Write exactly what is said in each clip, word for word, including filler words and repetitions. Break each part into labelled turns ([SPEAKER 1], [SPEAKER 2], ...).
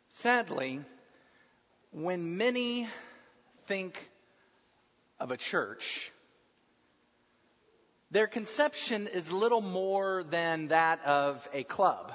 [SPEAKER 1] Sadly, when many think of a church, their conception is little more than that of a club.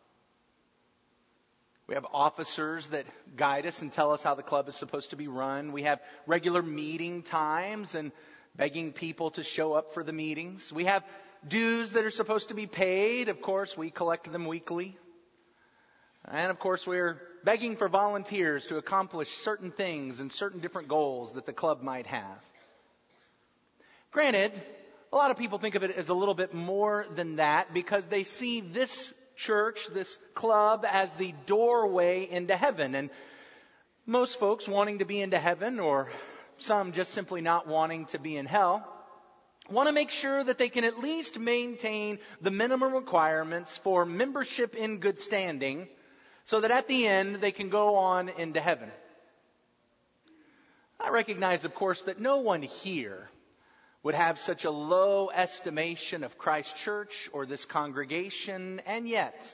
[SPEAKER 1] We have officers that guide us and tell us how the club is supposed to be run. We have regular meeting times and begging people to show up for the meetings. We have dues that are supposed to be paid. Of course, we collect them weekly. And of course, we're begging for volunteers to accomplish certain things and certain different goals that the club might have. Granted, a lot of people think of it as a little bit more than that because they see this church, this club, as the doorway into heaven. And most folks wanting to be into heaven, or some just simply not wanting to be in hell, want to make sure that they can at least maintain the minimum requirements for membership in good standing, so that at the end they can go on into heaven. I recognize, of course, that no one here would have such a low estimation of Christ Church or this congregation, and yet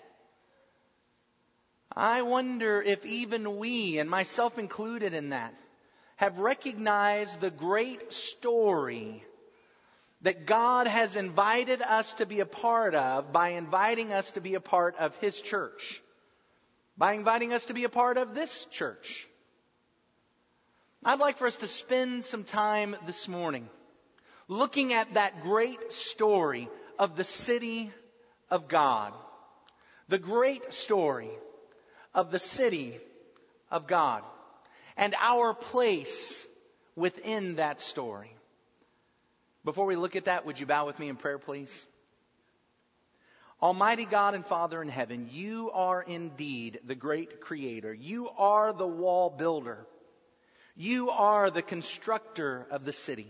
[SPEAKER 1] I wonder if even we, and myself included in that, have recognized the great story that God has invited us to be a part of by inviting us to be a part of His church, by inviting us to be a part of this church. I'd like for us to spend some time this morning looking at that great story of the city of God. The great story of the city of God and our place within that story. Before we look at that, would you bow with me in prayer, please? Almighty God and Father in heaven, you are indeed the great creator. You are the wall builder. You are the constructor of the city,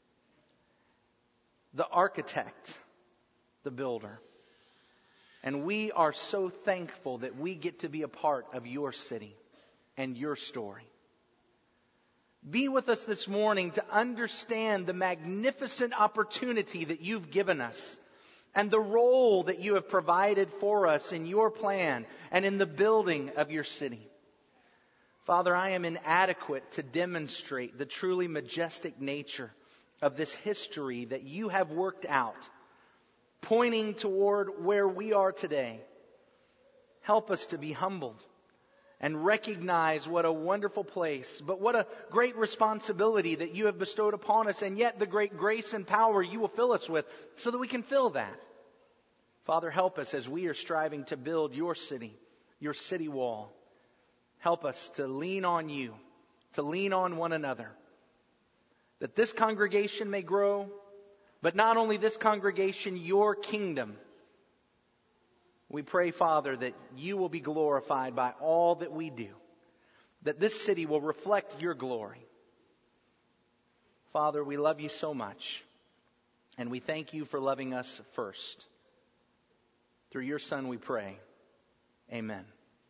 [SPEAKER 1] the architect, the builder. And we are so thankful that we get to be a part of your city and your story. Be with us this morning to understand the magnificent opportunity that you've given us and the role that you have provided for us in your plan and in the building of your city. Father, I am inadequate to demonstrate the truly majestic nature of this history that you have worked out, pointing toward where we are today. Help us to be humbled and recognize what a wonderful place, but what a great responsibility that you have bestowed upon us, and yet the great grace and power you will fill us with so that we can fill that. Father, help us as we are striving to build your city, your city wall. Help us to lean on you, to lean on one another, that this congregation may grow, but not only this congregation, your kingdom. We pray, Father, that you will be glorified by all that we do, that this city will reflect your glory. Father, we love you so much, and we thank you for loving us first. Through your Son we pray. Amen.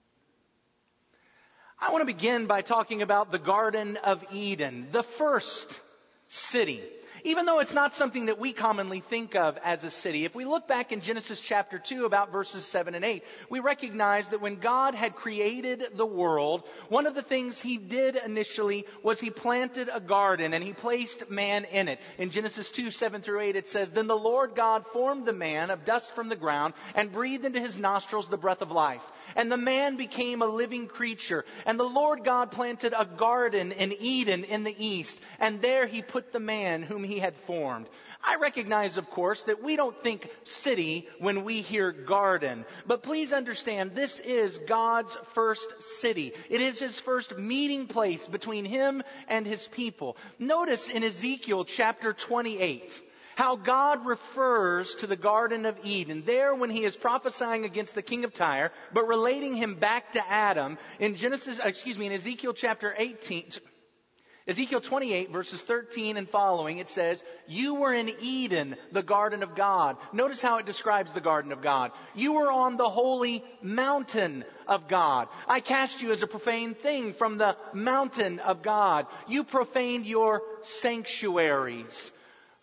[SPEAKER 1] I want to begin by talking about the Garden of Eden, the first city. Even though it's not something that we commonly think of as a city. If we look back in Genesis chapter two, about verses seven and eight, we recognize that when God had created the world, one of the things He did initially was He planted a garden and He placed man in it. In Genesis two, seven through eight, it says, "Then the Lord God formed the man of dust from the ground and breathed into his nostrils the breath of life. And the man became a living creature. And the Lord God planted a garden in Eden in the east. And there He put the man whom He had formed." I recognize, of course, that we don't think city when we hear garden. But please understand, this is God's first city. It is His first meeting place between Him and His people. Notice in Ezekiel chapter twenty-eight, how God refers to the Garden of Eden. There when He is prophesying against the king of Tyre, but relating him back to Adam, in Genesis, excuse me, in Ezekiel chapter eighteen, Ezekiel twenty-eight, verses thirteen and following, it says, "You were in Eden, the garden of God." Notice how it describes the garden of God. "You were on the holy mountain of God. I cast you as a profane thing from the mountain of God. You profaned your sanctuaries.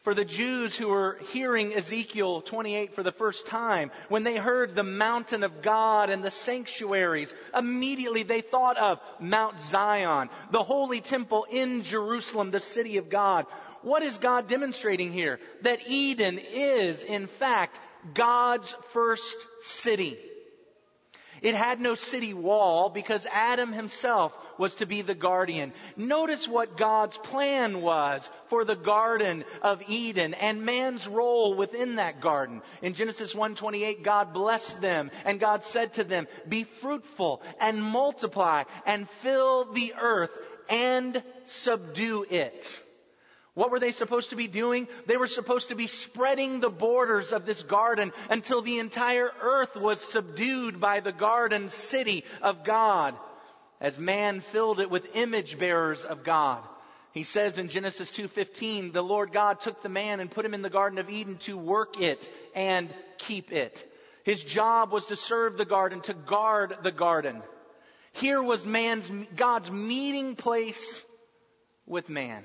[SPEAKER 1] For the Jews who were hearing Ezekiel twenty-eight for the first time, when they heard the mountain of God and the sanctuaries, immediately they thought of Mount Zion, the holy temple in Jerusalem, the city of God. What is God demonstrating here? That Eden is, in fact, God's first city. It had no city wall because Adam himself was to be the guardian. Notice what God's plan was for the Garden of Eden and man's role within that garden. In Genesis one twenty-eight, God blessed them and God said to them, "Be fruitful and multiply and fill the earth and subdue it." What were they supposed to be doing? They were supposed to be spreading the borders of this garden until the entire earth was subdued by the garden city of God, as man filled it with image bearers of God. He says in Genesis two fifteen, the Lord God took the man and put him in the Garden of Eden to work it and keep it. His job was to serve the garden, to guard the garden. Here was man's, God's meeting place with man.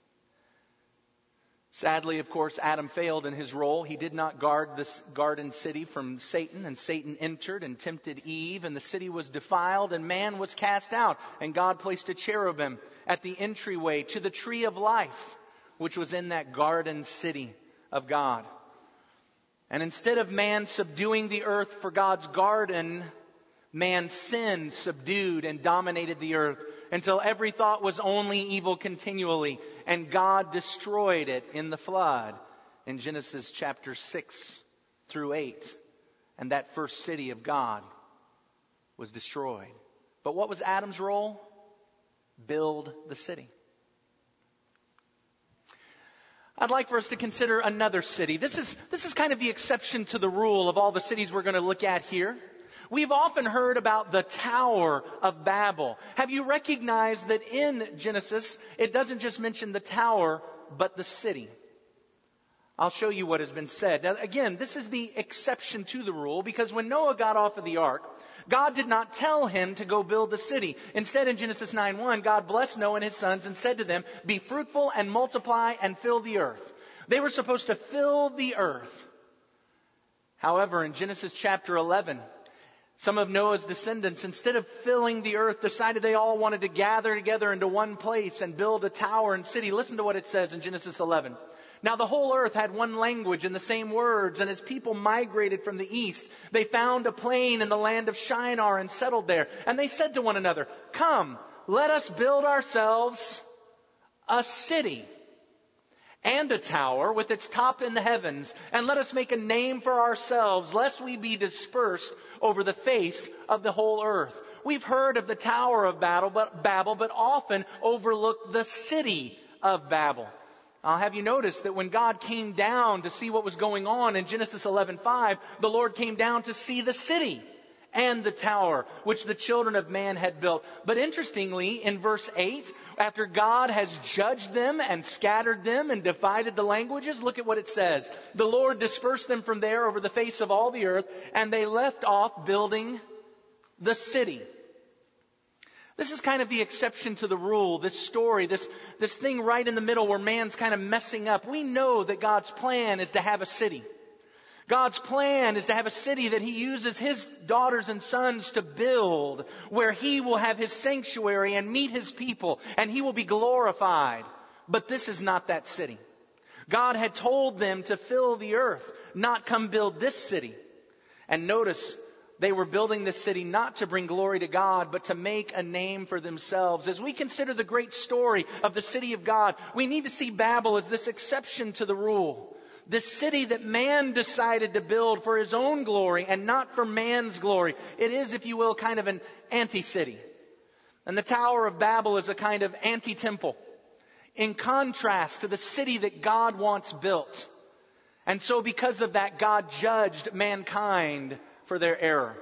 [SPEAKER 1] Sadly, of course, Adam failed in his role. He did not guard this garden city from Satan, and Satan entered and tempted Eve, and the city was defiled, and man was cast out. And God placed a cherubim at the entryway to the tree of life, which was in that garden city of God. And instead of man subduing the earth for God's garden, man sinned, subdued, and dominated the earth until every thought was only evil continually. And God destroyed it in the flood in Genesis chapter six through eight. And that first city of God was destroyed. But what was Adam's role? Build the city. I'd like for us to consider another city. This is, this is kind of the exception to the rule of all the cities we're going to look at here. We've often heard about the Tower of Babel. Have you recognized that in Genesis, it doesn't just mention the tower, but the city? I'll show you what has been said. Now, again, this is the exception to the rule, because when Noah got off of the ark, God did not tell him to go build the city. Instead, in Genesis nine one, God blessed Noah and his sons and said to them, "Be fruitful and multiply and fill the earth." They were supposed to fill the earth. However, in Genesis chapter eleven, some of Noah's descendants, instead of filling the earth, decided they all wanted to gather together into one place and build a tower and city. Listen to what it says in Genesis eleven. Now the whole earth had one language and the same words, and as people migrated from the east, they found a plain in the land of Shinar and settled there. And they said to one another, "Come, let us build ourselves a city and a tower with its top in the heavens, and let us make a name for ourselves, lest we be dispersed over the face of the whole earth." We've heard of the Tower of Babel, but, Babel, but often overlooked the city of Babel. Uh, have you noticed that when God came down to see what was going on in Genesis eleven five, the Lord came down to see the city and the tower which the children of man had built. But interestingly, in verse eight, after God has judged them and scattered them and divided the languages, look at what it says. The Lord dispersed them from there over the face of all the earth, and they left off building the city. This is kind of the exception to the rule, this story, this, this thing right in the middle where man's kind of messing up. We know that God's plan is to have a city. God's plan is to have a city that He uses His daughters and sons to build, where He will have His sanctuary and meet His people, and He will be glorified. But this is not that city. God had told them to fill the earth, not come build this city. And notice, they were building this city not to bring glory to God, but to make a name for themselves. As we consider the great story of the city of God, we need to see Babel as this exception to the rule. This city that man decided to build for his own glory and not for man's glory. It is, if you will, kind of an anti-city. And the Tower of Babel is a kind of anti-temple, in contrast to the city that God wants built. And so because of that, God judged mankind for their error.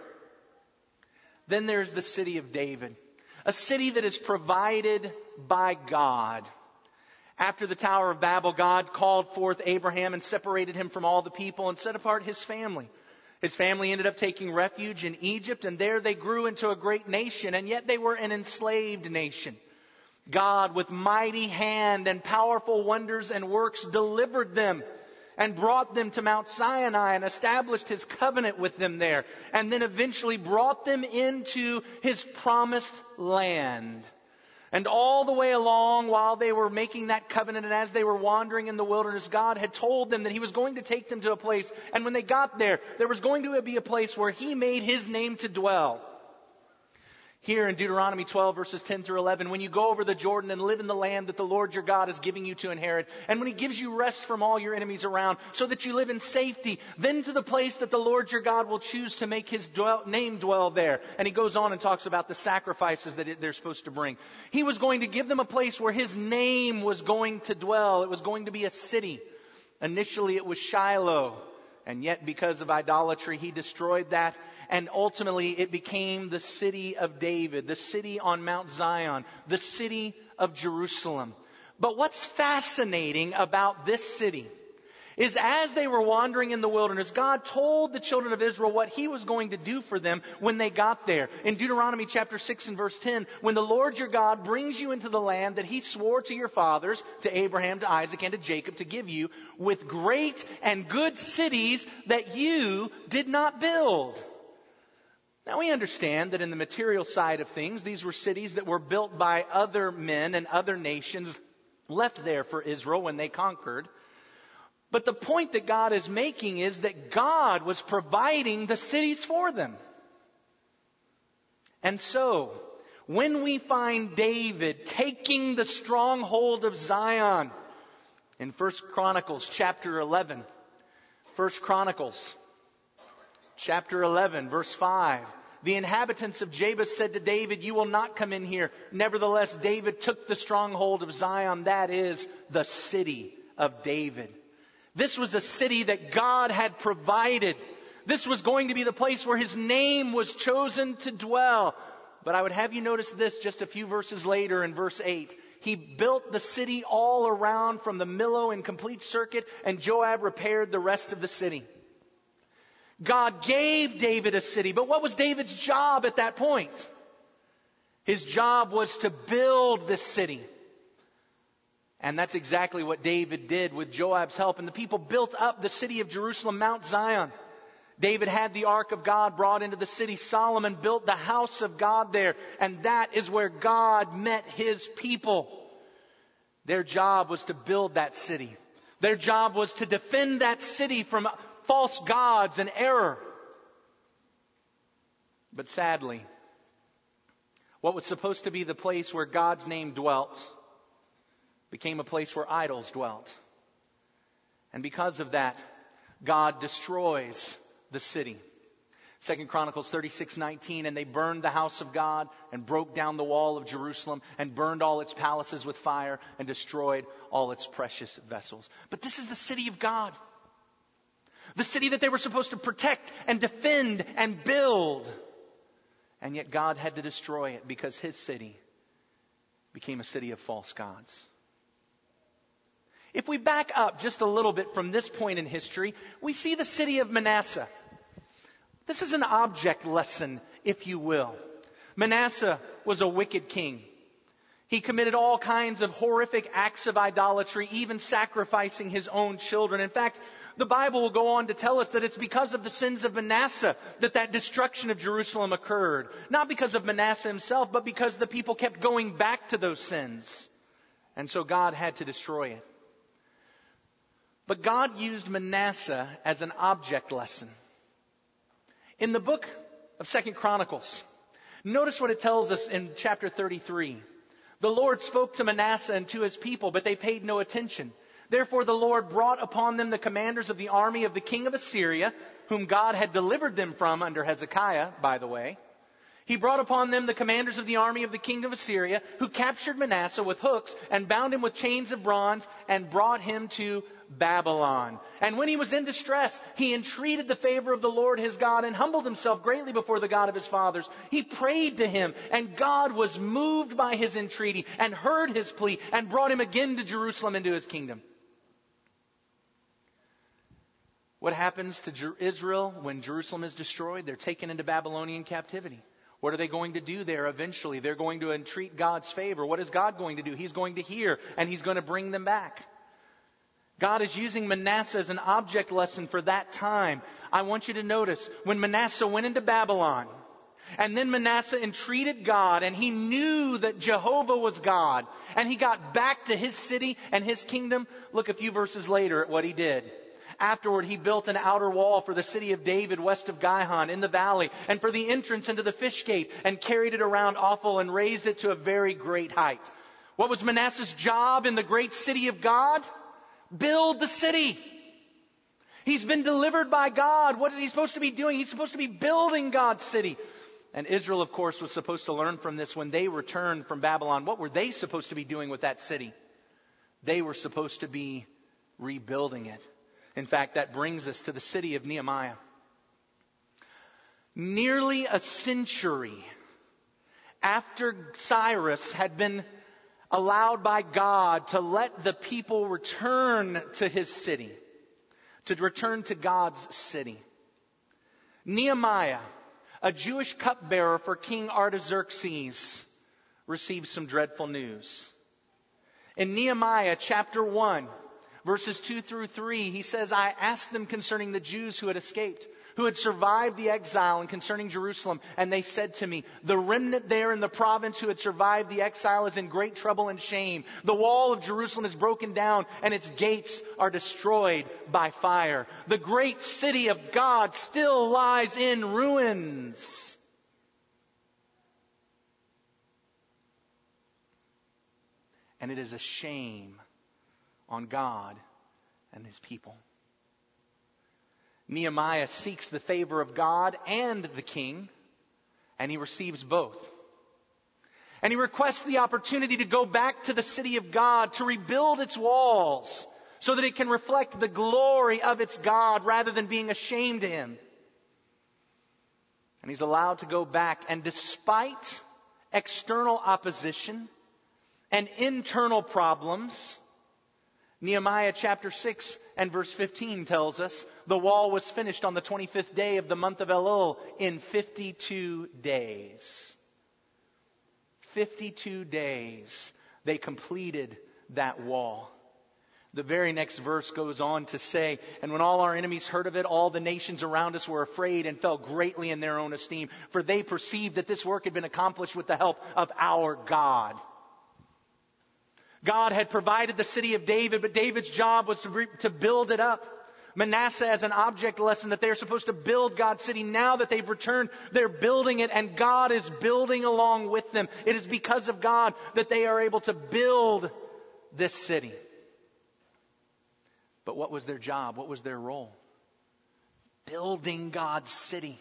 [SPEAKER 1] Then there's the city of David, a city that is provided by God. After the Tower of Babel, God called forth Abraham and separated him from all the people and set apart his family. His family ended up taking refuge in Egypt, and there they grew into a great nation, and yet they were an enslaved nation. God, with mighty hand and powerful wonders and works, delivered them and brought them to Mount Sinai and established His covenant with them there, and then eventually brought them into His promised land. And all the way along, while they were making that covenant and as they were wandering in the wilderness, God had told them that He was going to take them to a place. And when they got there, there was going to be a place where He made His name to dwell. Here in Deuteronomy twelve, verses ten through eleven, when you go over the Jordan and live in the land that the Lord your God is giving you to inherit, and when He gives you rest from all your enemies around, so that you live in safety, then to the place that the Lord your God will choose to make His dwell, name dwell there. And He goes on and talks about the sacrifices that it, they're supposed to bring. He was going to give them a place where His name was going to dwell. It was going to be a city. Initially it was Shiloh. And yet, because of idolatry, He destroyed that. And ultimately, it became the city of David, the city on Mount Zion, the city of Jerusalem. But what's fascinating about this city is as they were wandering in the wilderness, God told the children of Israel what He was going to do for them when they got there. In Deuteronomy chapter six and verse ten, when the Lord your God brings you into the land that He swore to your fathers, to Abraham, to Isaac, and to Jacob to give you, with great and good cities that you did not build. Now we understand that in the material side of things, these were cities that were built by other men and other nations left there for Israel when they conquered. But the point that God is making is that God was providing the cities for them. And so, when we find David taking the stronghold of Zion in First Chronicles chapter eleven, First Chronicles chapter eleven, verse five. The inhabitants of Jabus said to David, "You will not come in here." Nevertheless, David took the stronghold of Zion, that is, the city of David. This was a city that God had provided. This was going to be the place where His name was chosen to dwell. But I would have you notice this just a few verses later in verse eight. He built the city all around from the Millo in complete circuit, and Joab repaired the rest of the city. God gave David a city, but what was David's job at that point? His job was to build this city. And that's exactly what David did with Joab's help. And the people built up the city of Jerusalem, Mount Zion. David had the ark of God brought into the city. Solomon built the house of God there. And that is where God met His people. Their job was to build that city. Their job was to defend that city from false gods and error. But sadly, what was supposed to be the place where God's name dwelt became a place where idols dwelt. And because of that, God destroys the city. Second Chronicles thirty-six nineteen, and they burned the house of God and broke down the wall of Jerusalem and burned all its palaces with fire and destroyed all its precious vessels. But this is the city of God. The city that they were supposed to protect and defend and build. And yet God had to destroy it because His city became a city of false gods. If we back up just a little bit from this point in history, we see the city of Manasseh. This is an object lesson, if you will. Manasseh was a wicked king. He committed all kinds of horrific acts of idolatry, even sacrificing his own children. In fact, the Bible will go on to tell us that it's because of the sins of Manasseh that that destruction of Jerusalem occurred. Not because of Manasseh himself, but because the people kept going back to those sins. And so God had to destroy it. But God used Manasseh as an object lesson. In the book of Second Chronicles, notice what it tells us in chapter thirty-three. The Lord spoke to Manasseh and to his people, but they paid no attention. Therefore the Lord brought upon them the commanders of the army of the king of Assyria, whom God had delivered them from under Hezekiah, by the way. He brought upon them the commanders of the army of the king of Assyria, who captured Manasseh with hooks and bound him with chains of bronze and brought him to Babylon. And when he was in distress, he entreated the favor of the Lord his God and humbled himself greatly before the God of his fathers. He prayed to him, and God was moved by his entreaty and heard his plea and brought him again to Jerusalem into his kingdom. What happens to Israel when Jerusalem is destroyed? They're taken into Babylonian captivity. What are they going to do there eventually? They're going to entreat God's favor. What is God going to do? He's going to hear, and He's going to bring them back. God is using Manasseh as an object lesson for that time. I want you to notice, when Manasseh went into Babylon, and then Manasseh entreated God, and he knew that Jehovah was God, and he got back to his city and his kingdom. Look a few verses later at what he did. Afterward, he built an outer wall for the city of David west of Gihon in the valley, and for the entrance into the fish gate, and carried it around Ophel and raised it to a very great height. What was Manasseh's job in the great city of God? Build the city. He's been delivered by God. What is he supposed to be doing? He's supposed to be building God's city. And Israel, of course, was supposed to learn from this when they returned from Babylon. What were they supposed to be doing with that city? They were supposed to be rebuilding it. In fact, that brings us to the city of Nehemiah. Nearly a century after Cyrus had been allowed by God to let the people return to his city, to return to God's city, Nehemiah, a Jewish cupbearer for King Artaxerxes, received some dreadful news. In Nehemiah chapter one, verses two through three, he says, I asked them concerning the Jews who had escaped, who had survived the exile, and concerning Jerusalem. And they said to me, the remnant there in the province who had survived the exile is in great trouble and shame. The wall of Jerusalem is broken down, and its gates are destroyed by fire. The great city of God still lies in ruins. And it is a shame on God and His people. Nehemiah seeks the favor of God and the king, and he receives both. And he requests the opportunity to go back to the city of God, to rebuild its walls, so that it can reflect the glory of its God rather than being ashamed to Him. And he's allowed to go back, and despite external opposition and internal problems, Nehemiah chapter six and verse fifteen tells us the wall was finished on the twenty-fifth day of the month of Elul in fifty-two days. fifty-two days they completed that wall. The very next verse goes on to say, and when all our enemies heard of it, all the nations around us were afraid and fell greatly in their own esteem, for they perceived that this work had been accomplished with the help of our God. God had provided the city of David, but David's job was to, re- to build it up. Manasseh as an object lesson that they're supposed to build God's city. Now that they've returned, they're building it, and God is building along with them. It is because of God that they are able to build this city. But what was their job? What was their role? Building God's city.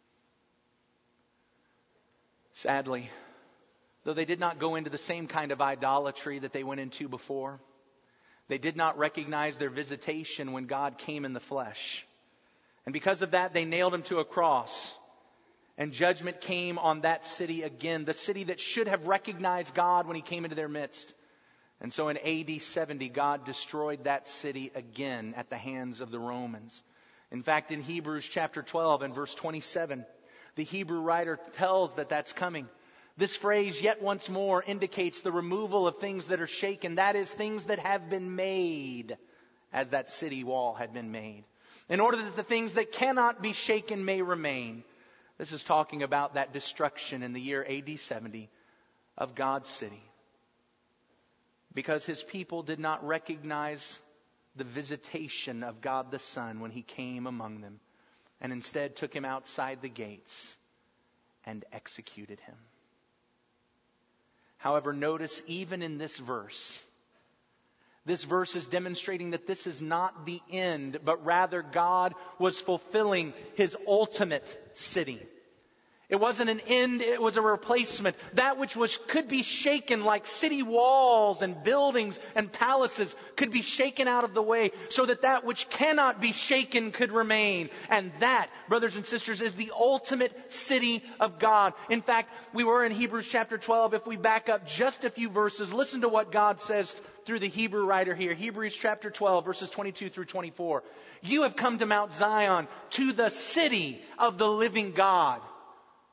[SPEAKER 1] Sadly, though they did not go into the same kind of idolatry that they went into before, they did not recognize their visitation when God came in the flesh. And because of that, they nailed Him to a cross. And judgment came on that city again, the city that should have recognized God when He came into their midst. And so in A D seventy, God destroyed that city again at the hands of the Romans. In fact, in Hebrews chapter twelve and verse twenty-seven, the Hebrew writer tells that that's coming. This phrase, yet once more, indicates the removal of things that are shaken. That is, things that have been made, as that city wall had been made, in order that the things that cannot be shaken may remain. This is talking about that destruction in the year A D seventy of God's city, because His people did not recognize the visitation of God the Son when He came among them, and instead took Him outside the gates and executed Him. However, notice even in this verse, this verse is demonstrating that this is not the end, but rather God was fulfilling His ultimate city. It wasn't an end, it was a replacement. That which was could be shaken, like city walls and buildings and palaces, could be shaken out of the way so that that which cannot be shaken could remain. And that, brothers and sisters, is the ultimate city of God. In fact, we were in Hebrews chapter twelve. If we back up just a few verses, listen to what God says through the Hebrew writer here. Hebrews chapter twelve, verses twenty-two through twenty-four. You have come to Mount Zion, to the city of the living God.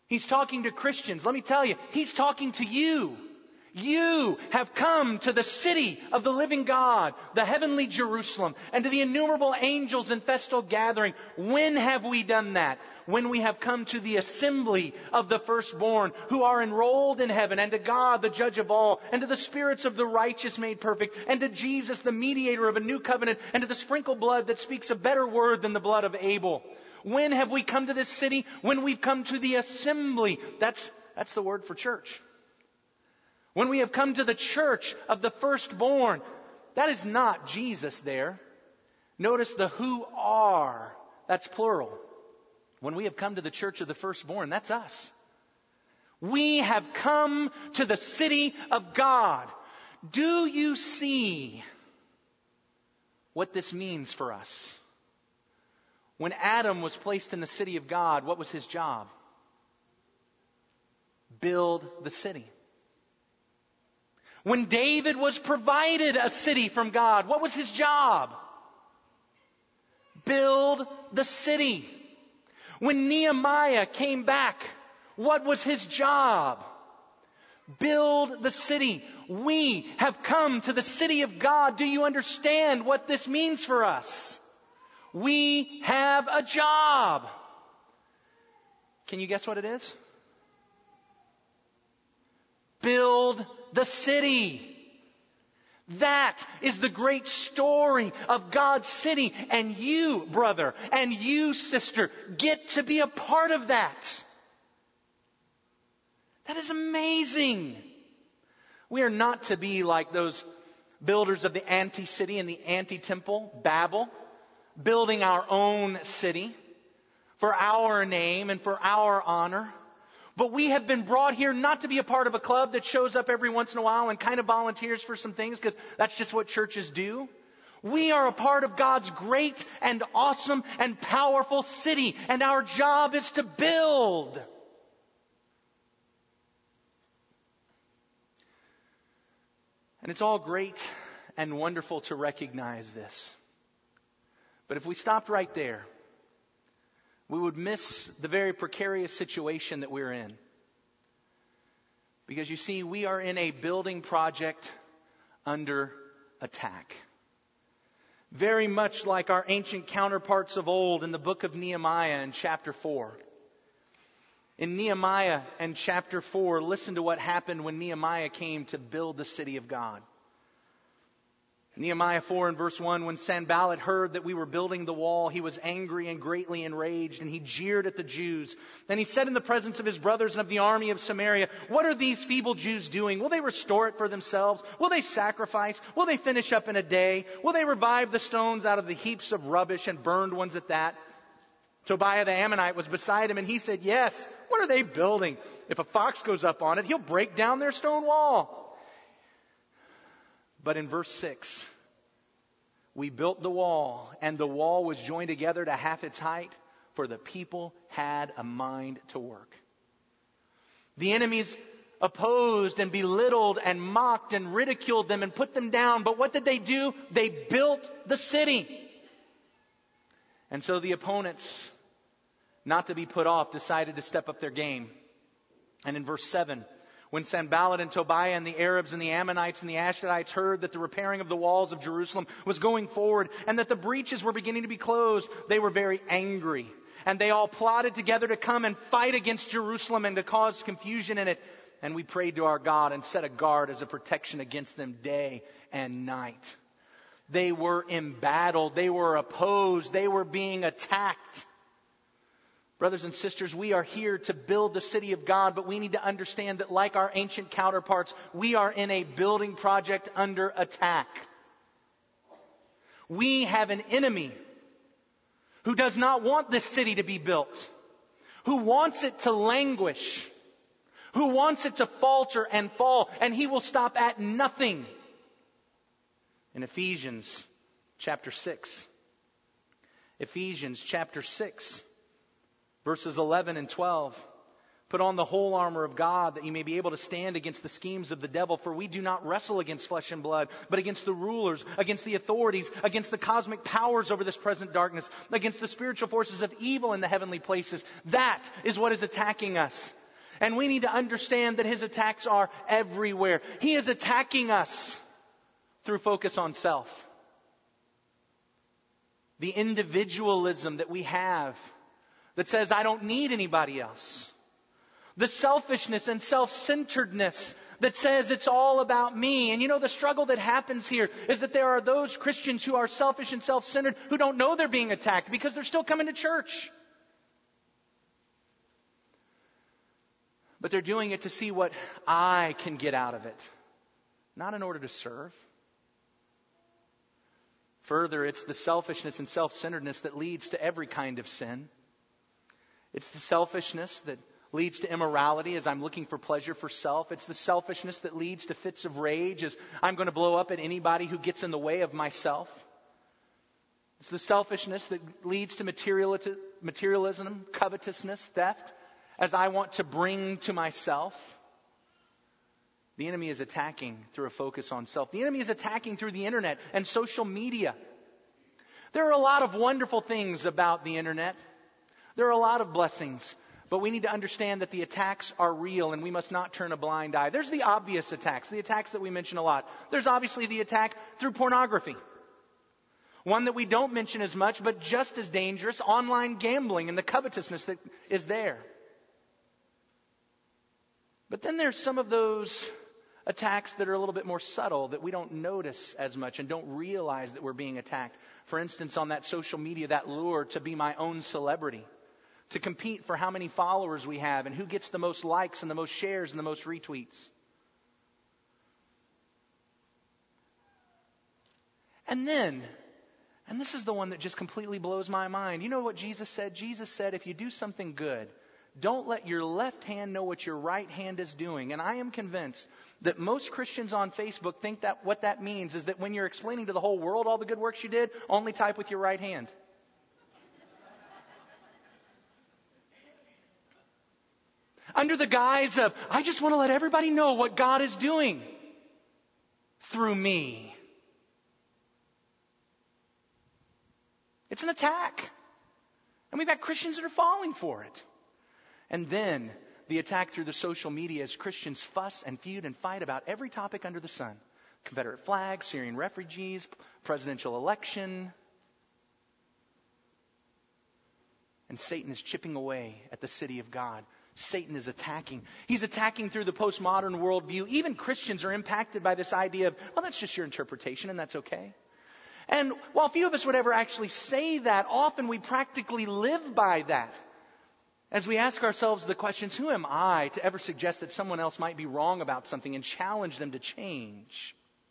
[SPEAKER 1] He's talking to Christians. Let me tell you, He's talking to you. You have come to the city of the living God, the heavenly Jerusalem, and to the innumerable angels in festal gathering. When have we done that? When we have come to the assembly of the firstborn who are enrolled in heaven, and to God, the judge of all, and to the spirits of the righteous made perfect, and to Jesus, the mediator of a new covenant, and to the sprinkled blood that speaks a better word than the blood of Abel. When have we come to this city? When we've come to the assembly. That's, that's the word for church. When we have come to the church of the firstborn. That is not Jesus there. Notice the who are. That's plural. When we have come to the church of the firstborn, that's us. We have come to the city of God. Do you see what this means for us? When Adam was placed in the city of God, what was his job? Build the city. When David was provided a city from God, what was his job? Build the city. When Nehemiah came back, what was his job? Build the city. We have come to the city of God. Do you understand what this means for us? We have a job. Can you guess what it is? Build the city. That is the great story of God's city. And you, brother, and you, sister, get to be a part of that. That is amazing. We are not to be like those builders of the anti-city and the anti-temple, Babel, building our own city for our name and for our honor. But we have been brought here not to be a part of a club that shows up every once in a while and kind of volunteers for some things because that's just what churches do. We are a part of God's great and awesome and powerful city, and our job is to build. And it's all great and wonderful to recognize this. But if we stopped right there, we would miss the very precarious situation that we're in. Because you see, we are in a building project under attack. Very much like our ancient counterparts of old in the book of Nehemiah in chapter four. In Nehemiah and chapter four, listen to what happened when Nehemiah came to build the city of God. Nehemiah four and verse one, when Sanballat heard that we were building the wall, he was angry and greatly enraged, and he jeered at the Jews. Then he said in the presence of his brothers and of the army of Samaria, what are these feeble Jews doing? Will they restore it for themselves? Will they sacrifice? Will they finish up in a day? Will they revive the stones out of the heaps of rubbish and burned ones at that? Tobiah the Ammonite was beside him, and he said, yes, what are they building? If a fox goes up on it, he'll break down their stone wall. But in verse six, we built the wall, and the wall was joined together to half its height, for the people had a mind to work. The enemies opposed and belittled and mocked and ridiculed them and put them down. But what did they do? They built the city. And so the opponents, not to be put off, decided to step up their game. And in verse seven, when Sanballat and Tobiah and the Arabs and the Ammonites and the Ashdodites heard that the repairing of the walls of Jerusalem was going forward and that the breaches were beginning to be closed, they were very angry. And they all plotted together to come and fight against Jerusalem and to cause confusion in it. And we prayed to our God and set a guard as a protection against them day and night. They were embattled. They were opposed. They were being attacked. Brothers and sisters, we are here to build the city of God, but we need to understand that like our ancient counterparts, we are in a building project under attack. We have an enemy who does not want this city to be built, who wants it to languish, who wants it to falter and fall, and he will stop at nothing. In Ephesians chapter six, Ephesians chapter six, verses eleven and twelve, Put on the whole armor of God that you may be able to stand against the schemes of the devil. For we do not wrestle against flesh and blood, but against the rulers, against the authorities, against the cosmic powers over this present darkness, against the spiritual forces of evil in the heavenly places. That is what is attacking us. And we need to understand that his attacks are everywhere. He is attacking us through focus on self. The individualism that we have that says, I don't need anybody else. The selfishness and self-centeredness that says it's all about me. And you know, the struggle that happens here is that there are those Christians who are selfish and self-centered who don't know they're being attacked because they're still coming to church. But they're doing it to see what I can get out of it, not in order to serve. Further, it's the selfishness and self-centeredness that leads to every kind of sin. It's the selfishness that leads to immorality as I'm looking for pleasure for self. It's the selfishness that leads to fits of rage as I'm going to blow up at anybody who gets in the way of myself. It's the selfishness that leads to materialism, covetousness, theft, as I want to bring to myself. The enemy is attacking through a focus on self. The enemy is attacking through the internet and social media. There are a lot of wonderful things about the internet. There are a lot of blessings. But we need to understand that the attacks are real and we must not turn a blind eye. There's the obvious attacks, the attacks that we mention a lot. There's obviously the attack through pornography. One that we don't mention as much, but just as dangerous, online gambling and the covetousness that is there. But then there's some of those attacks that are a little bit more subtle that we don't notice as much and don't realize that we're being attacked. For instance, on that social media, that lure to be my own celebrity. To compete for how many followers we have and who gets the most likes and the most shares and the most retweets. And then, and this is the one that just completely blows my mind. You know what Jesus said? Jesus said, if you do something good, don't let your left hand know what your right hand is doing. And I am convinced that most Christians on Facebook think that what that means is that when you're explaining to the whole world all the good works you did, only type with your right hand. Under the guise of, I just want to let everybody know what God is doing through me. It's an attack. And we've got Christians that are falling for it. And then the attack through the social media as Christians fuss and feud and fight about every topic under the sun. Confederate flag, Syrian refugees, presidential election. And Satan is chipping away at the city of God. Satan is attacking. He's attacking through the postmodern worldview. Even Christians are impacted by this idea of, well, that's just your interpretation and that's okay. And while few of us would ever actually say that, often we practically live by that. As we ask ourselves the questions, who am I to ever suggest that someone else might be wrong about something and challenge them to change?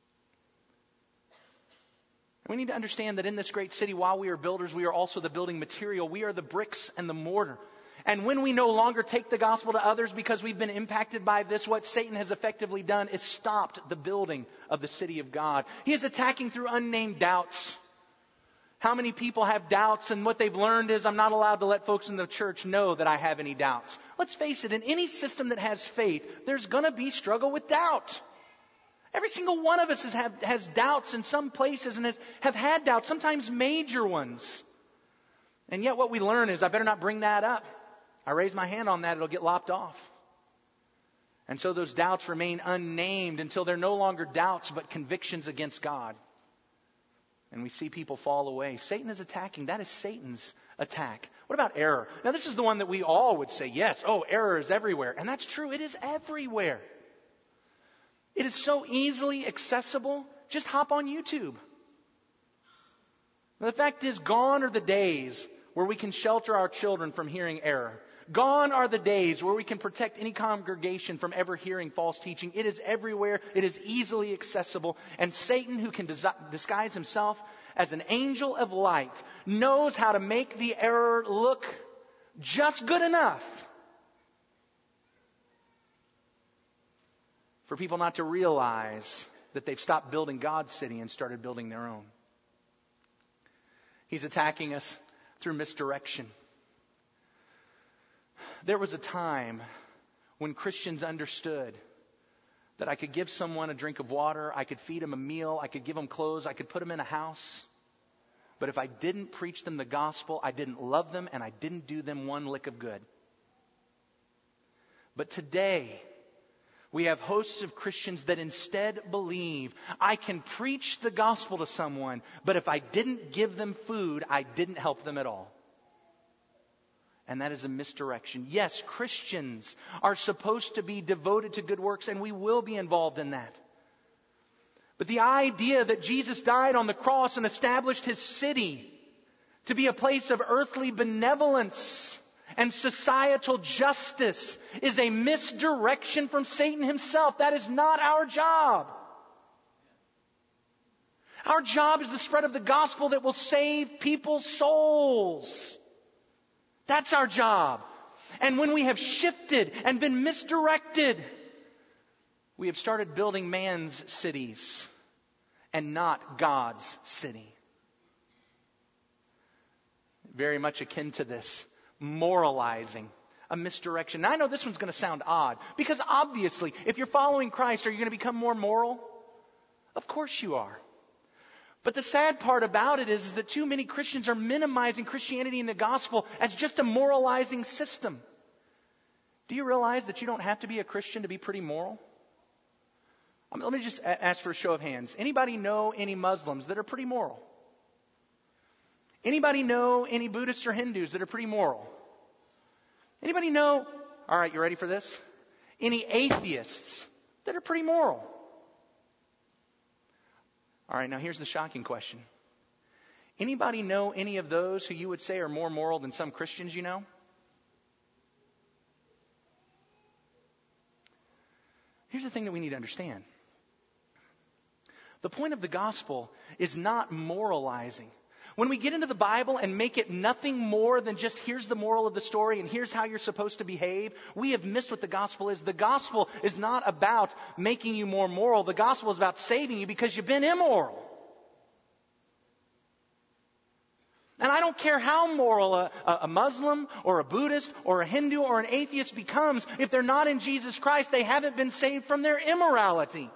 [SPEAKER 1] And we need to understand that in this great city, while we are builders, we are also the building material. We are the bricks and the mortar. And when we no longer take the gospel to others because we've been impacted by this, what Satan has effectively done is stopped the building of the city of God. He is attacking through unnamed doubts. How many people have doubts, and what they've learned is I'm not allowed to let folks in the church know that I have any doubts. Let's face it, in any system that has faith, there's going to be struggle with doubt. Every single one of us has, have, has doubts in some places and has, have had doubts, sometimes major ones. And yet what we learn is I better not bring that up. I raise my hand on that, it'll get lopped off. And so those doubts remain unnamed until they're no longer doubts but convictions against God. And we see people fall away. Satan is attacking. That is Satan's attack. What about error? Now this is the one that we all would say, yes, oh, error is everywhere. And that's true, it is everywhere. It is so easily accessible. Just hop on YouTube. Now, the fact is, gone are the days where we can shelter our children from hearing error. Gone are the days where we can protect any congregation from ever hearing false teaching. It is everywhere. It is easily accessible. And Satan, who can dis- disguise himself as an angel of light, knows how to make the error look just good enough for people not to realize that they've stopped building God's city and started building their own. He's attacking us through misdirection. There was a time when Christians understood that I could give someone a drink of water, I could feed them a meal, I could give them clothes, I could put them in a house. But if I didn't preach them the gospel, I didn't love them, and I didn't do them one lick of good. But today, we have hosts of Christians that instead believe I can preach the gospel to someone, but if I didn't give them food, I didn't help them at all. And that is a misdirection. Yes, Christians are supposed to be devoted to good works, and we will be involved in that. But the idea that Jesus died on the cross and established His city to be a place of earthly benevolence and societal justice is a misdirection from Satan himself. That is not our job. Our job is the spread of the gospel that will save people's souls. That's our job. And when we have shifted and been misdirected, we have started building man's cities and not God's city. Very much akin to this, moralizing, a misdirection. Now, I know this one's going to sound odd, because obviously, if you're following Christ, are you going to become more moral? Of course you are. But the sad part about it is, is that too many Christians are minimizing Christianity and the gospel as just a moralizing system. Do you realize that you don't have to be a Christian to be pretty moral? I mean, let me just ask for a show of hands. Anybody know any Muslims that are pretty moral? Anybody know any Buddhists or Hindus that are pretty moral? Anybody know, all right, you ready for this? Any atheists that are pretty moral? All right, now here's the shocking question. Anybody know any of those who you would say are more moral than some Christians you know? Here's the thing that we need to understand. The point of the gospel is not moralizing. When we get into the Bible and make it nothing more than just here's the moral of the story and here's how you're supposed to behave, we have missed what the gospel is. The gospel is not about making you more moral. The gospel is about saving you because you've been immoral. And I don't care how moral a, a Muslim or a Buddhist or a Hindu or an atheist becomes. If they're not in Jesus Christ, they haven't been saved from their immorality.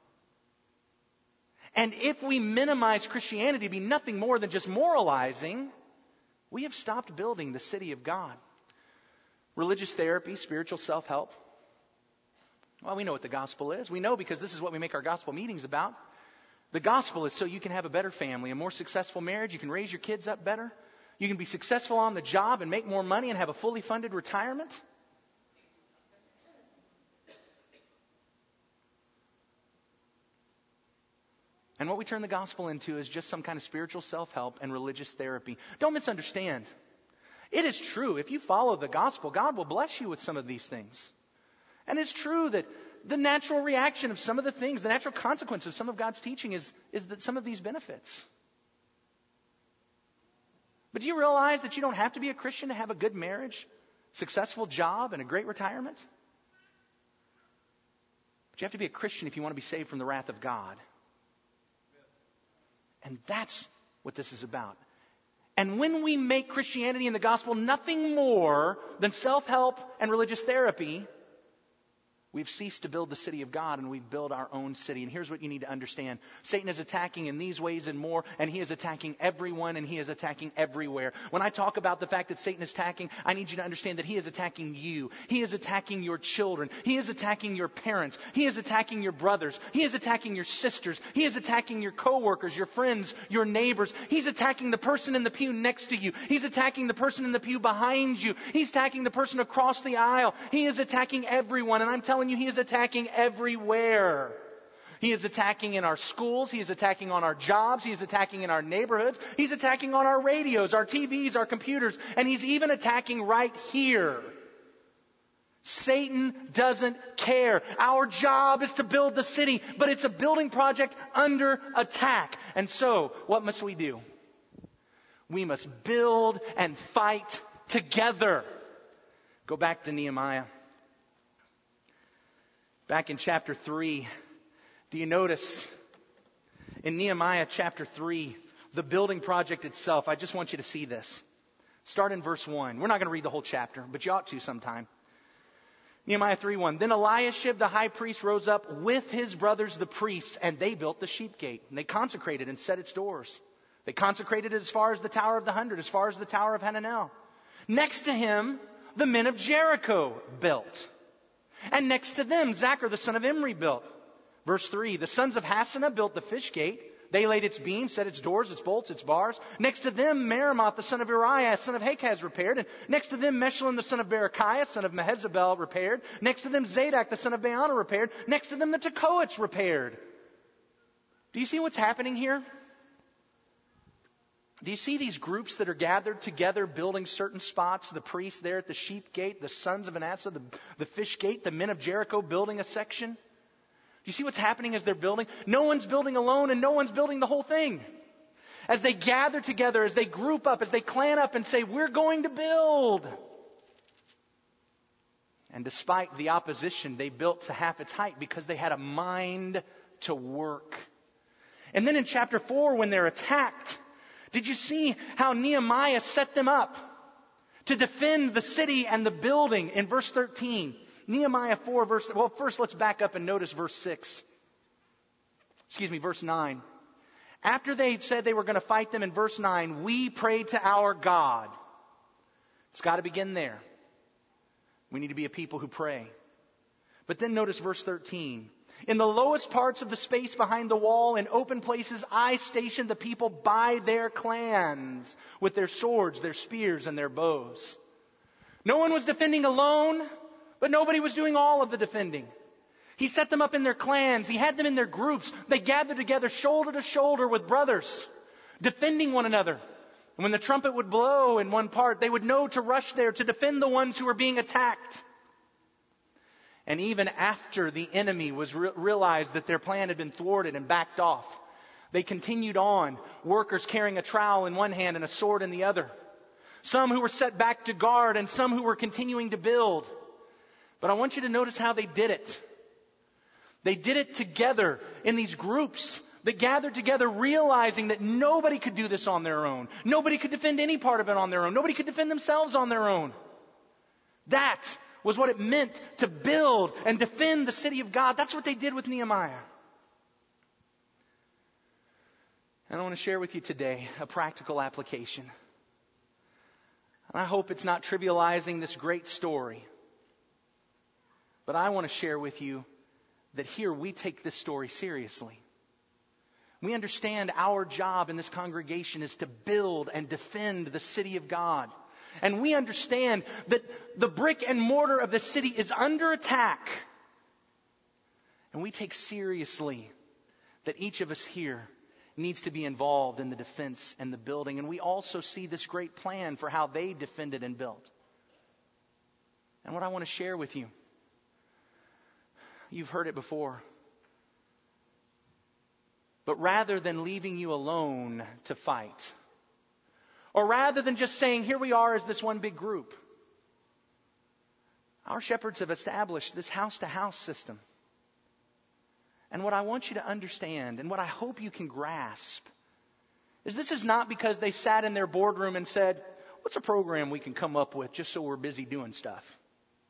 [SPEAKER 1] And if we minimize Christianity to be nothing more than just moralizing, we have stopped building the city of God. Religious therapy, spiritual self-help. Well, we know what the gospel is. We know because this is what we make our gospel meetings about. The gospel is so you can have a better family, a more successful marriage. You can raise your kids up better. You can be successful on the job and make more money and have a fully funded retirement. And what we turn the gospel into is just some kind of spiritual self-help and religious therapy. Don't misunderstand. It is true. If you follow the gospel, God will bless you with some of these things. And it's true that the natural reaction of some of the things, the natural consequence of some of God's teaching is, is that some of these benefits. But do you realize that you don't have to be a Christian to have a good marriage, successful job, and a great retirement? But you have to be a Christian if you want to be saved from the wrath of God. And that's what this is about. And when we make Christianity and the gospel nothing more than self-help and religious therapy, we've ceased to build the city of God and we've built our own city. And here's what you need to understand. Satan is attacking in these ways and more, and he is attacking everyone and he is attacking everywhere. When I talk about the fact that Satan is attacking, I need you to understand that he is attacking you. He is attacking your children. He is attacking your parents. He is attacking your brothers. He is attacking your sisters. He is attacking your coworkers, your friends, your neighbors. He's attacking the person in the pew next to you. He's attacking the person in the pew behind you. He's attacking the person across the aisle. He is attacking everyone. And I'm telling you, he is attacking everywhere. He is attacking in our schools. He is attacking on our jobs. He is attacking in our neighborhoods. He's attacking on our radios, our T Vs, our computers. And he's even attacking right here. Satan doesn't care. Our job is to build the city, but it's a building project under attack. And so, what must we do? We must build and fight together. Go back to Nehemiah. Back in chapter three, do you notice in Nehemiah chapter three, the building project itself? I just want you to see this. Start in verse one. We're not going to read the whole chapter, but you ought to sometime. Nehemiah three one. Then Eliashib the high priest rose up with his brothers the priests, and they built the sheep gate. And they consecrated and set its doors. They consecrated it as far as the Tower of the Hundred, as far as the Tower of Hananel. Next to him, the men of Jericho built. And next to them, Zachar the son of Imri built. Verse three, the sons of Hassanah built the fish gate. They laid its beams, set its doors, its bolts, its bars. Next to them, Meremoth, the son of Uriah, son of Hakaz, repaired. And next to them, Meshullam, the son of Berechiah, son of Mehezabel, repaired. Next to them, Zadok, the son of Baana, repaired. Next to them, the Tekoites repaired. Do you see what's happening here? Do you see these groups that are gathered together building certain spots? The priests there at the sheep gate, the sons of Manasseh, the, the fish gate, the men of Jericho building a section. You see what's happening as they're building? No one's building alone and no one's building the whole thing. As they gather together, as they group up, as they clan up and say, we're going to build. And despite the opposition, they built to half its height because they had a mind to work. And then in chapter four, when they're attacked, did you see how Nehemiah set them up to defend the city and the building in verse thirteen? Nehemiah four, verse... Well, first let's back up and notice verse six. Excuse me, verse nine. After they said they were going to fight them in verse nine, we prayed to our God. It's got to begin there. We need to be a people who pray. But then notice verse thirteen. In the lowest parts of the space behind the wall, in open places, I stationed the people by their clans, with their swords, their spears, and their bows. No one was defending alone, but nobody was doing all of the defending. He set them up in their clans. He had them in their groups. They gathered together shoulder to shoulder with brothers, defending one another. And when the trumpet would blow in one part, they would know to rush there to defend the ones who were being attacked. And even after the enemy was re- realized that their plan had been thwarted and backed off, they continued on, workers carrying a trowel in one hand and a sword in the other. Some who were set back to guard and some who were continuing to build. But I want you to notice how they did it. They did it together in these groups that gathered together, realizing that nobody could do this on their own. Nobody could defend any part of it on their own. Nobody could defend themselves on their own. That was what it meant to build and defend the city of God. That's what they did with Nehemiah. And I want to share with you today a practical application. And I hope it's not trivializing this great story. But I want to share with you that here we take this story seriously. We understand our job in this congregation is to build and defend the city of God. And we understand that the brick and mortar of the city is under attack. And we take seriously that each of us here needs to be involved in the defense and the building. And we also see this great plan for how they defended and built. And what I want to share with you, you've heard it before. But rather than leaving you alone to fight, or rather than just saying, here we are as this one big group, our shepherds have established this house-to-house system. And what I want you to understand, and what I hope you can grasp, is this is not because they sat in their boardroom and said, what's a program we can come up with just so we're busy doing stuff?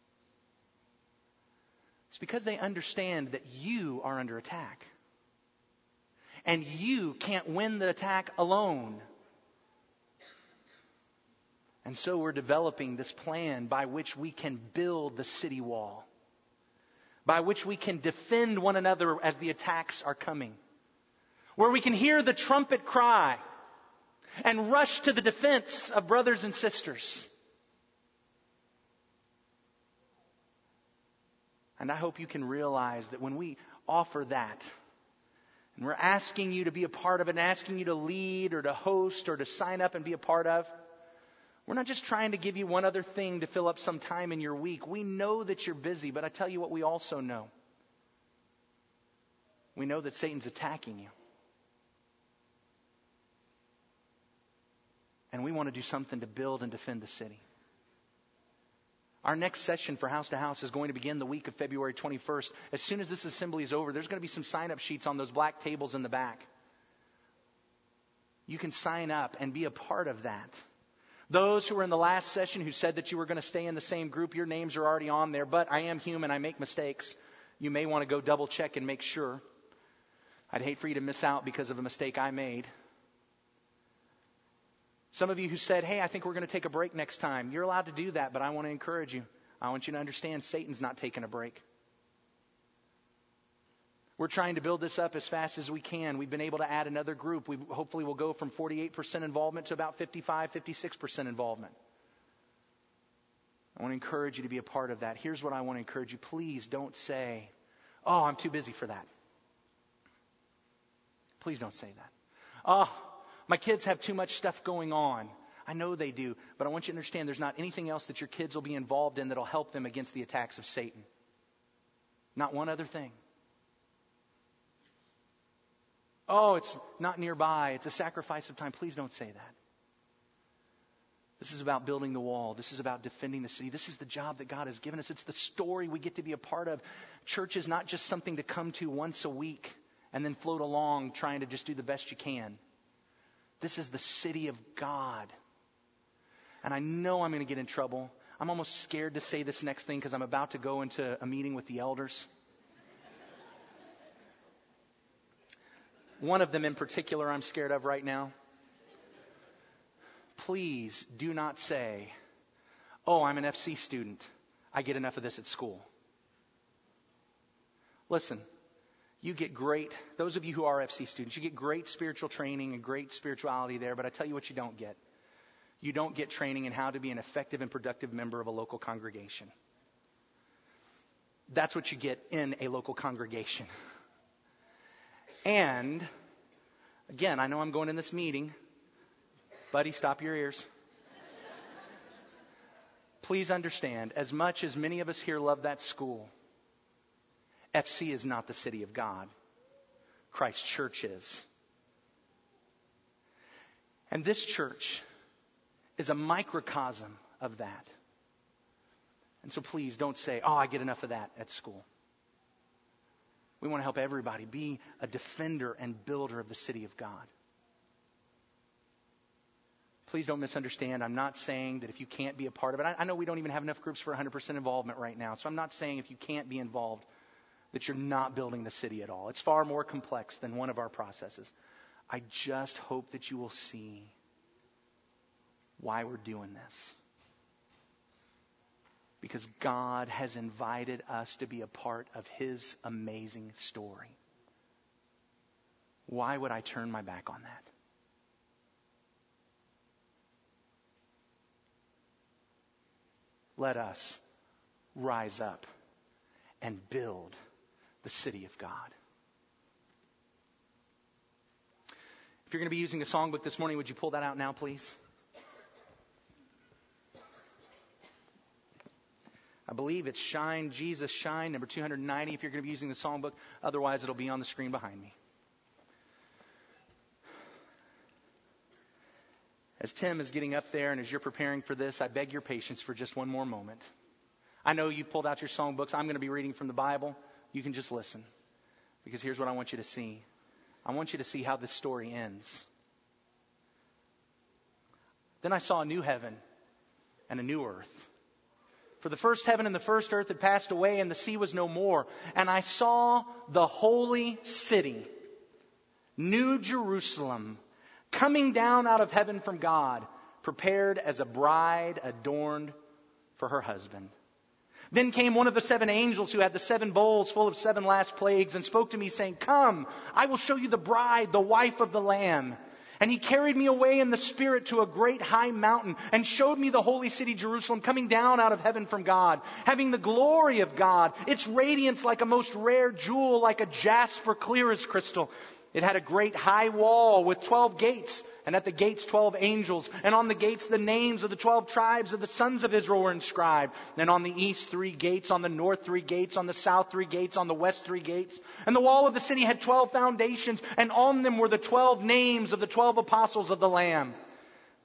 [SPEAKER 1] It's because they understand that you are under attack. And you can't win the attack alone. And so we're developing this plan by which we can build the city wall. By which we can defend one another as the attacks are coming. Where we can hear the trumpet cry and rush to the defense of brothers and sisters. And I hope you can realize that when we offer that, and we're asking you to be a part of it, and asking you to lead or to host or to sign up and be a part of, we're not just trying to give you one other thing to fill up some time in your week. We know that you're busy, but I tell you what we also know. We know that Satan's attacking you. And we want to do something to build and defend the city. Our next session for House to House is going to begin the week of February twenty-first. As soon as this assembly is over, there's going to be some sign-up sheets on those black tables in the back. You can sign up and be a part of that. Those who were in the last session who said that you were going to stay in the same group, your names are already on there, but I am human, I make mistakes. You may want to go double check and make sure. I'd hate for you to miss out because of a mistake I made. Some of you who said, hey, I think we're going to take a break next time. You're allowed to do that, but I want to encourage you. I want you to understand Satan's not taking a break. We're trying to build this up as fast as we can. We've been able to add another group. We hopefully will go from forty-eight percent involvement to about fifty-five, fifty-six percent involvement. I want to encourage you to be a part of that. Here's what I want to encourage you. Please don't say, oh, I'm too busy for that. Please don't say that. Oh, my kids have too much stuff going on. I know they do, but I want you to understand there's not anything else that your kids will be involved in that will help them against the attacks of Satan. Not one other thing. Oh, it's not nearby. It's a sacrifice of time. Please don't say that. This is about building the wall. This is about defending the city. This is the job that God has given us. It's the story we get to be a part of. Church is not just something to come to once a week and then float along trying to just do the best you can. This is the city of God. And I know I'm going to get in trouble. I'm almost scared to say this next thing because I'm about to go into a meeting with the elders. One of them in particular I'm scared of right now. Please do not say, oh, I'm an F C student. I get enough of this at school. Listen, you get great, those of you who are F C students, you get great spiritual training and great spirituality there, but I tell you what you don't get. You don't get training in how to be an effective and productive member of a local congregation. That's what you get in a local congregation. And, again, I know I'm going in this meeting. Buddy, stop your ears. Please understand, as much as many of us here love that school, F C is not the city of God. Christ Church is. And this church is a microcosm of that. And so please don't say, oh, I get enough of that at school. We want to help everybody be a defender and builder of the city of God. Please don't misunderstand. I'm not saying that if you can't be a part of it. I, I know we don't even have enough groups for one hundred percent involvement right now. So I'm not saying if you can't be involved that you're not building the city at all. It's far more complex than one of our processes. I just hope that you will see why we're doing this. Because God has invited us to be a part of His amazing story. Why would I turn my back on that? Let us rise up and build the city of God. If you're going to be using a songbook this morning, would you pull that out now, please? I believe it's Shine, Jesus, Shine, number two hundred ninety, if you're going to be using the songbook. Otherwise, it'll be on the screen behind me. As Tim is getting up there and as you're preparing for this, I beg your patience for just one more moment. I know you've pulled out your songbooks. I'm going to be reading from the Bible. You can just listen. Because here's what I want you to see. I want you to see how this story ends. Then I saw a new heaven and a new earth. For the first heaven and the first earth had passed away, and the sea was no more. And I saw the holy city, New Jerusalem, coming down out of heaven from God, prepared as a bride adorned for her husband. Then came one of the seven angels who had the seven bowls full of seven last plagues and spoke to me, saying, Come, I will show you the bride, the wife of the Lamb. And he carried me away in the Spirit to a great high mountain and showed me the holy city Jerusalem coming down out of heaven from God, having the glory of God, its radiance like a most rare jewel, like a jasper clear as crystal. It had a great high wall with twelve gates, and at the gates twelve angels. And on the gates the names of the twelve tribes of the sons of Israel were inscribed. And on the east three gates, on the north three gates, on the south three gates, on the west three gates. And the wall of the city had twelve foundations, and on them were the twelve names of the twelve apostles of the Lamb.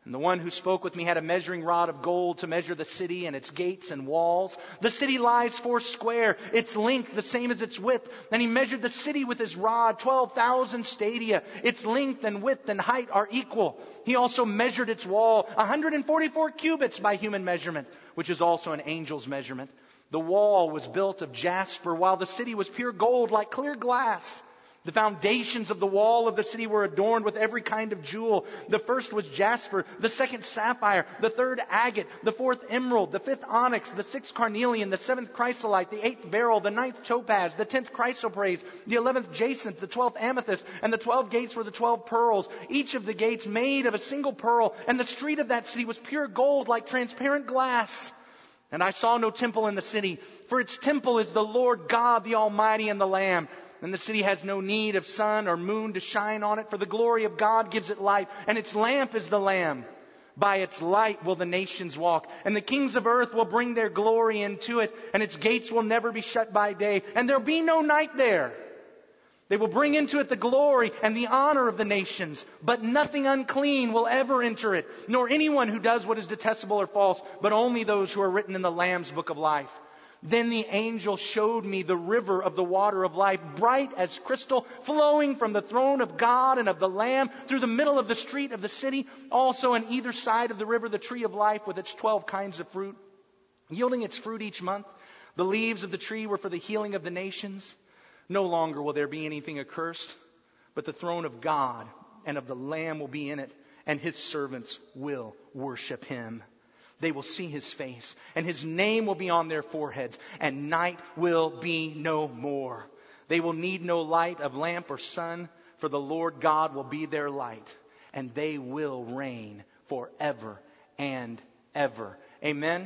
[SPEAKER 1] And the one who spoke with me had a measuring rod of gold to measure the city and its gates and walls. The city lies four square, its length the same as its width. And he measured the city with his rod, twelve thousand stadia. Its length and width and height are equal. He also measured its wall, one hundred forty-four cubits by human measurement, which is also an angel's measurement. The wall was built of jasper, while the city was pure gold like clear glass. The foundations of the wall of the city were adorned with every kind of jewel. The first was jasper, the second sapphire, the third agate, the fourth emerald, the fifth onyx, the sixth carnelian, the seventh chrysolite, the eighth beryl, the ninth topaz, the tenth chrysoprase, the eleventh jacinth, the twelfth amethyst, and the twelve gates were the twelve pearls, each of the gates made of a single pearl. And the street of that city was pure gold like transparent glass. And I saw no temple in the city, for its temple is the Lord God, the Almighty, and the Lamb. And the city has no need of sun or moon to shine on it, for the glory of God gives it light, and its lamp is the Lamb. By its light will the nations walk, and the kings of earth will bring their glory into it, and its gates will never be shut by day, and there'll be no night there. They will bring into it the glory and the honor of the nations, but nothing unclean will ever enter it, nor anyone who does what is detestable or false, but only those who are written in the Lamb's book of life. Then the angel showed me the river of the water of life, bright as crystal, flowing from the throne of God and of the Lamb through the middle of the street of the city. Also on either side of the river, the tree of life with its twelve kinds of fruit, yielding its fruit each month. The leaves of the tree were for the healing of the nations. No longer will there be anything accursed, but the throne of God and of the Lamb will be in it, and his servants will worship him. They will see his face, and his name will be on their foreheads, and night will be no more. They will need no light of lamp or sun, for the Lord God will be their light, and they will reign forever and ever. Amen? Amen.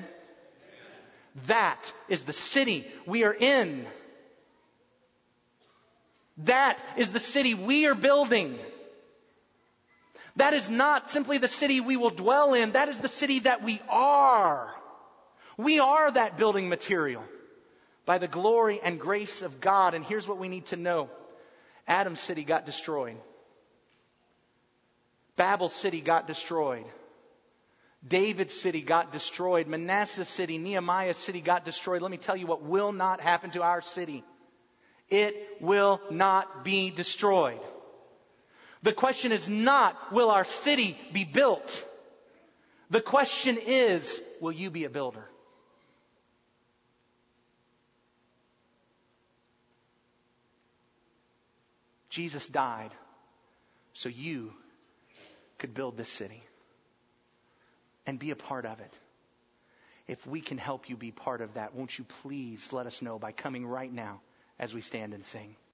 [SPEAKER 1] That is the city we are in. That is the city we are building. That is not simply the city we will dwell in. That is the city that we are. We are that building material by the glory and grace of God. And here's what we need to know. Adam's city got destroyed. Babel's city got destroyed. David's city got destroyed. Manasseh's city, Nehemiah's city got destroyed. Let me tell you what will not happen to our city. It will not be destroyed. The question is not, will our city be built? The question is, will you be a builder? Jesus died so you could build this city and be a part of it. If we can help you be part of that, won't you please let us know by coming right now as we stand and sing.